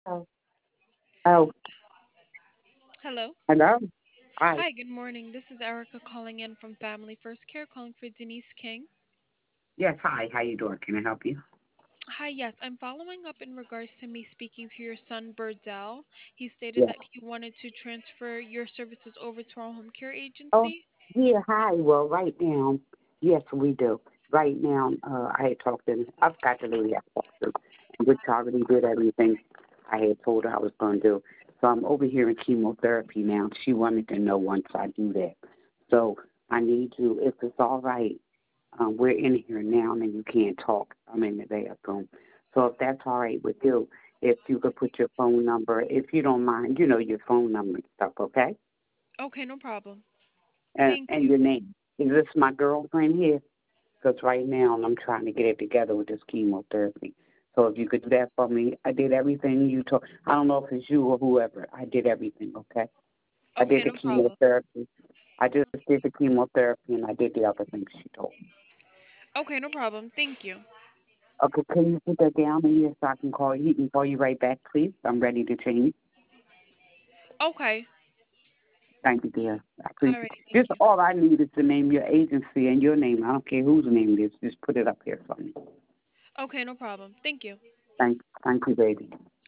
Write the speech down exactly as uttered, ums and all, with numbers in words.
Oh, oh, Hello. hello. Hi. Hi, good morning. This is Erica calling in from Family First Care, calling for Denise King. Yes, hi. How you doing? Can I help you? Hi, yes, I'm following up in regards to me speaking to your son, Burdell. He stated Yes. that he wanted to transfer your services over to our home care Oh, agency. yeah, hi. Well, right now, yes, we do. Right now, uh, I had talked to, I've got the lady I talked to, and which already did everything I had told her I was going to do. So I'm over here in chemotherapy now. She wanted to know once I do that. So I need to, if it's all right, um, we're in here now and you can't talk. I'm in the bathroom. So if that's all right with you, if you could put your phone number, if you don't mind, you know, your phone number and stuff, okay? Okay, no problem. And, Thank and you. your name. Is this my girlfriend here? Because right now I'm trying to get it together with this chemotherapy. So if you could do that for me, I did everything you told. I don't know if it's you or whoever. I did everything, okay? I did Okay, the no problem. chemotherapy. I just did the chemotherapy and I did the other things she told me. Okay, no problem. Thank you. Okay, can you put that down here so I can call you? He can call you right back, please. I'm ready to change. Okay. Thank you, dear. I appreciate it. Alrighty, thank Just you. all I need is to name your agency and your name. I don't care whose name it is. Just put it up here for me. Okay, no problem. Thank you. Thank, thank you, baby.